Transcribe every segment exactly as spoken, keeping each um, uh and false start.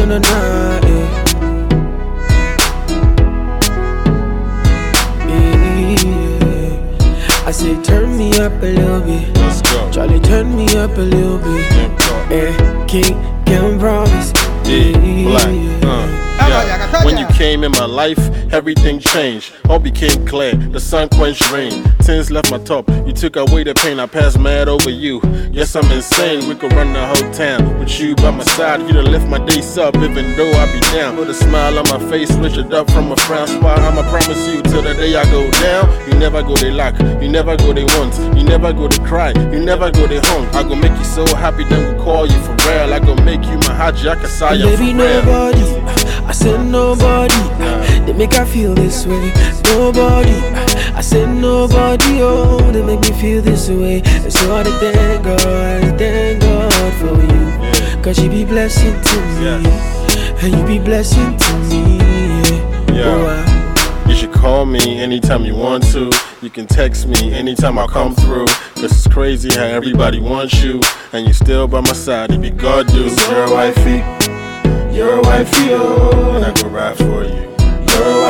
na na, eh. I say turn me up a little bit. Let's go. Charlie, turn me up a little bit. Eh, King, can't promise. Yeah, Black. Uh. Yeah. When you came in my life, everything changed. All became clear, the sun quenched rain. Tears left my top, you took away the pain. I passed mad over you. Yes, I'm insane. We could run the whole town with you by my side. You to lift my days up, even though I be down. Put a smile on my face, switch it up from a frown spot. I'ma promise you till the day I go down. You never go they lack, you never go they want, you never go they cry, you never go they hung. I gon' make you so happy, then we'll call you for real. I gon' make you my Haji, I can say you for real. Baby, nobody. I said nobody, they make I feel this way. Nobody, I said nobody, oh, they make me feel this way. And so I thank God, I thank God for you. Cause you be blessing to me, and you be blessing to me. Yeah. Oh, I, you should call me anytime you want to. You can text me anytime I come through. Cause it's crazy how everybody wants you, and you still by my side, you be God do. You're a wifey. You're a wifey, oh, and I go ride for you. You're a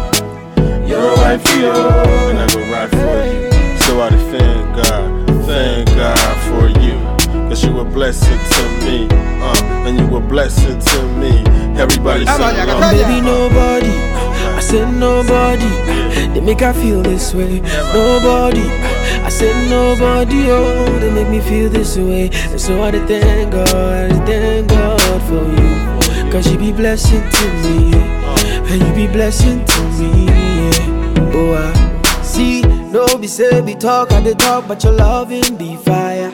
wifey, you're a wifey, oh, and I go ride for you. So I thank God, thank God for you. Cause you a blessing to me, uh, and you a blessing to me. Everybody say love. Baby, nobody, I said nobody, they make I feel this way. Nobody, I said nobody, oh, they make me feel this way. And so I thank God, thank God for you. Cause you be blessing to me, and you be blessing to me, yeah. Oh, I see, no be say be talk at the talk, but your loving be fire.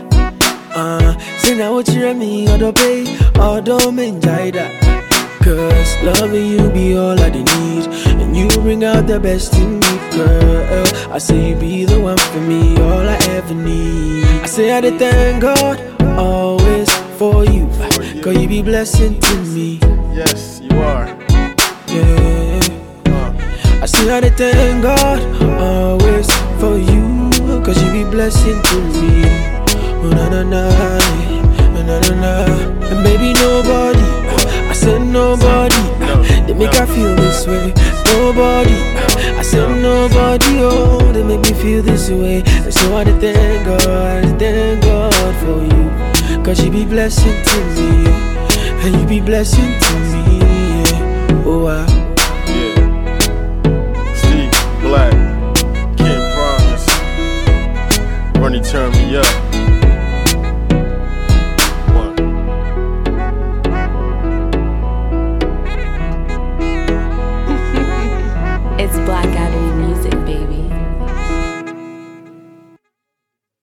Uh, say now what you me, or don't pay, or don't enjoy that. Cause loving you be all I need, and you bring out the best in me, girl. I say you be the one for me, all I ever need. I say I did thank God, always for you. Cause you be blessing to me. Yes, you are. Yeah. Uh. I say I did thank God, always for you. Cause you be blessing to me. Oh, na na na, na na na. And baby, nobody, I said nobody, no, they make no. I feel this way. Nobody, I said nobody, oh, they make me feel this way. And so I did thank God, thank God for you. Cause you be blessing to me, and you be blessing to me, yeah. Oh, I, yeah. Steve Black, can't promise. Runny, turn me up.